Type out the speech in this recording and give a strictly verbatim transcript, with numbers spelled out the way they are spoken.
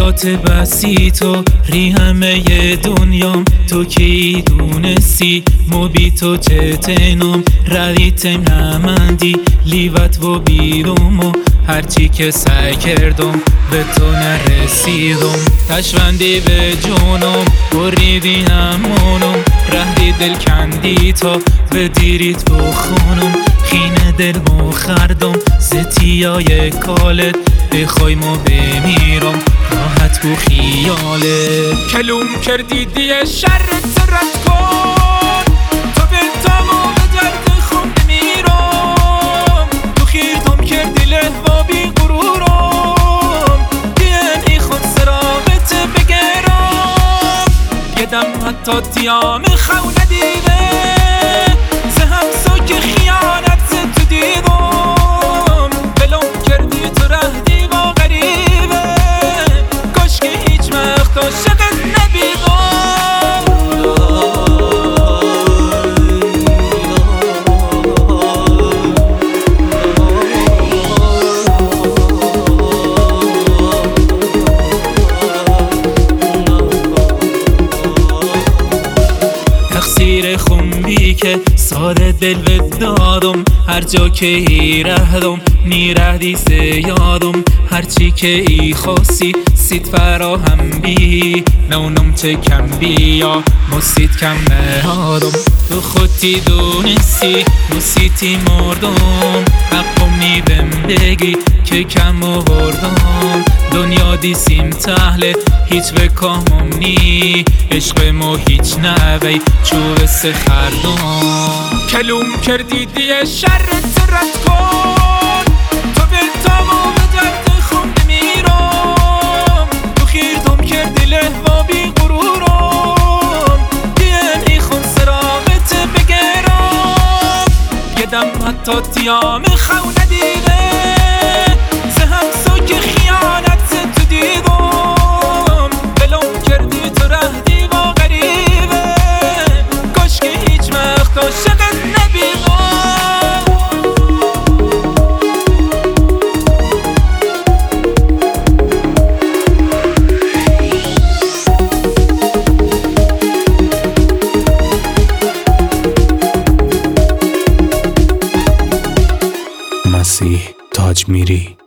حیات بسیط و ری همه دنیام تو کی دونستی مو بی تو چتنم ردیتم نمندی لیوت و بیروم و هرچی که سعی کردم به تو نرسیدم تشوندی به جونم بریدی همونم رهدی دل کندی تا به دیریت بخونم خینه دل مخردم زتیای کالت بخوای ما بمیرم راحت بو خیاله کلوم کردی دیه شرت رد کن تو به تمام درد خون بمیرم تو خیرتم کردی لحوا بی غرورم دیه ای خود سراغت بگرم یدم حتی دیام خو ندیده زه همسا که خیانت زد تو دیدم بلوم کردی تو رهدی با غریبه کاش که هیچ وقت عاشقت نبیدم تقصیر خونبی که ساده دل بد دادم هر جا که ای رهدم نیردی یادم هرچی که ای خواستی سید فراهم بی نونم چه کم بیا مسید کم نهادم تو خودتی دونستی مسیتی مردم حقم نیبم بگی که کم آوردم دنیا دیسیم تحله هیچ به کامم نی عشق ما هیچ نوی چو سخردم کلوم کردی دیه شرت رد کن تو به تمام درد خون بمیرم تو خیرتم کردی لحوا بی غرورم دیه ای خون سراغت بگرم یدم حتی دیام خو ندیده زه همسا که خیانت زد تو دیدم بلوم کردی تو رهدی با غریبه کاش که هیچ وقت عاشقت نبیدم مسیح تاج میری